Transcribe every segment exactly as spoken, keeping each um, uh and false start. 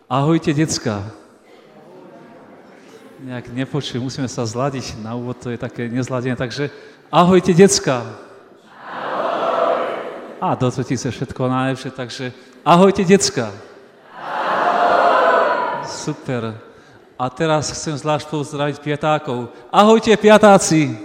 Ahojte, decka. Nejak nepočujem, musíme sa zladiť. Na úvod to je také nezladené, takže ahojte, decka. Ahoj. A do tretice všetko najlepšie, takže ahojte, decka. Ahoj. Super. A teraz chcem zvlášť pozdraviť piatákov. Ahojte, piatáci.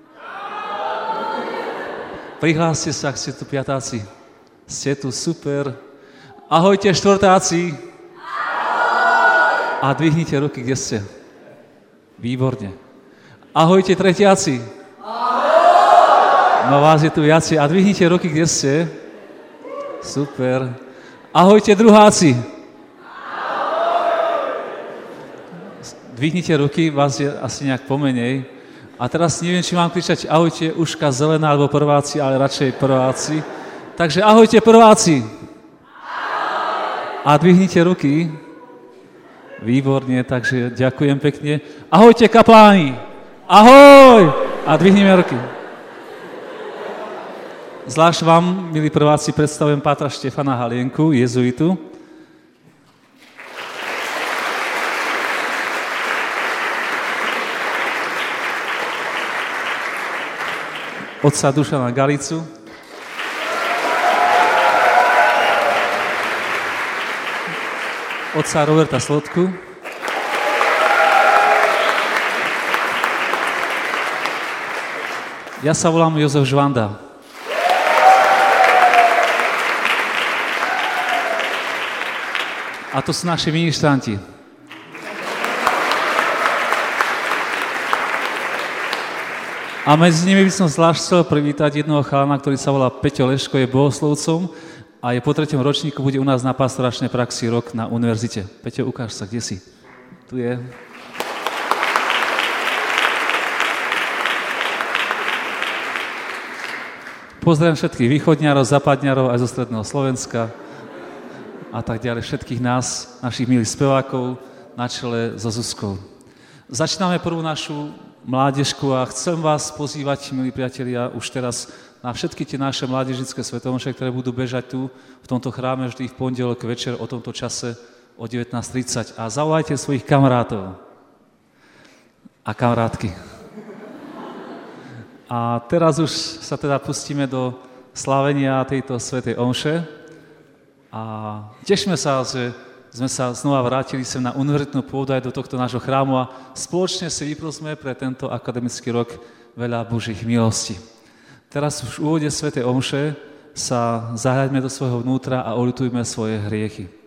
Prihláste sa, ak ste tu piatáci. Ste tu, super. Ahojte, štvrtáci. Ahoj. A dvihnite ruky, kde ste. Výborne. Ahojte, tretiaci. Ahoj. No vás je tu viacej. A dvihnite ruky, kde ste. Super. Ahojte, druháci. Ahoj. Dvihnite ruky, vás je asi nejak pomenej. A teraz neviem, či mám kričať ahojte, uška zelená, alebo prváci, ale radšej prváci. Takže ahojte, prváci. Ahoj. A dvihnite ruky. Výborne, takže ďakujem pekne. Ahojte, kapláni. Ahoj. A dvihneme ruky. Zvlášť vám, milí prváci, predstavujem pátra Štefana Halienku, jezuitu. Otca Dušana Galicu. Otca Roberta Slotku. Ja sa volám Jozef Žvanda. A to sú naši ministranti. A medzi nimi by som zvlášť chcel privítať jednoho chalana, ktorý sa volá Peťo Leško, je bohoslovcom a je po treťom ročníku, bude u nás na pastoračnej praxi rok na univerzite. Peťo, ukáž sa, kde si? Tu je. Pozdravím všetkých východňarov, západňarov aj zo stredného Slovenska a tak ďalej, všetkých nás, našich milých spevákov na čele so Zuzkou. Začíname prvú našu mládežku a chcem vás pozývať, milí priatelia, už teraz na všetky tie naše mládežnické svetomše, ktoré budú bežať tu v tomto chráme vždy v pondelok večer o tomto čase o devätnásť tridsať. A zavolajte svojich kamarátov a kamarátky. A teraz už sa teda pustíme do slávenia tejto svätej omše a tešíme sa, že sme sa znova vrátili sem na univerzitnú pôdu aj do tohto nášho chrámu a spoločne si vyprosme pre tento akademický rok veľa Božích milostí. Teraz už v úvode svätej omše sa zahľaďme do svojho vnútra a oľutujme svoje hriechy.